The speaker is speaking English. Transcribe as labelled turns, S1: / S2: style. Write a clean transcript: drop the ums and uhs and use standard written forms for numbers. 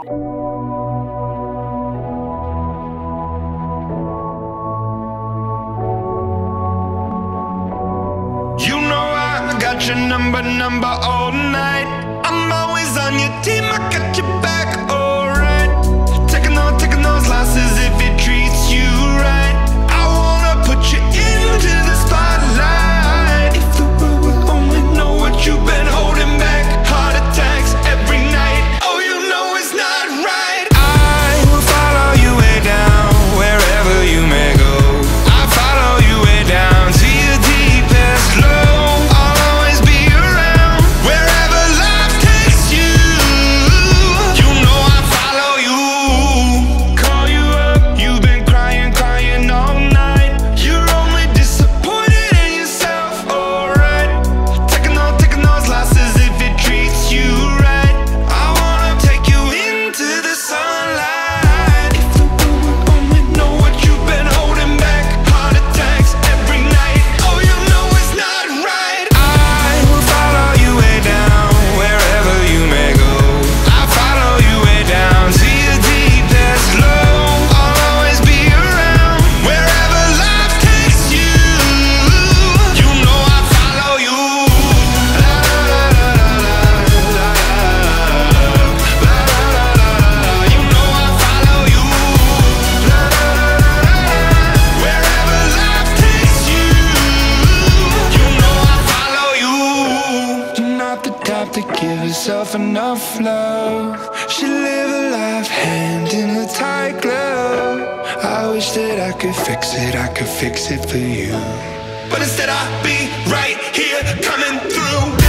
S1: You know I got your number all night. I'm always on your team, I got your back, alright. Taking those losses if it treats you right. I wanna put you into the spotlight. If the world will only know what you've been holding back. Heart attacks every night, oh you know it's not right. I will follow you way down, wherever you may go. I follow you way down to your deepest low. I'll always be around, wherever life takes you. You know I follow you. Call you up, you've been crying all night. You're only disappointed in yourself, alright. Taking those losses if it treats you right. I wanna take you into the sunlight. If the world would only know what you've been holding back. Heart attacks every night, oh you know it's not right. I will follow you way down, wherever you may go. I follow you way down to your deepest low. I'll always be around, wherever life takes you. You know I follow you. La la la la la la la la la. You know I follow you. La la la la. Wherever life takes you. You know I follow you. You're not the type to give yourself enough love. Should live a life hand in a tight glove. I wish that I could fix it for you. But instead I'll be right here coming through.